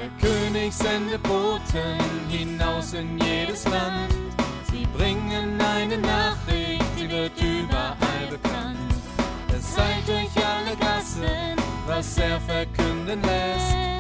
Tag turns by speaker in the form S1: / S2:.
S1: Der König sendet Boten hinaus in jedes Land. Sie bringen eine Nachricht, sie wird überall bekannt. Es sei durch alle Gassen, was er verkünden lässt.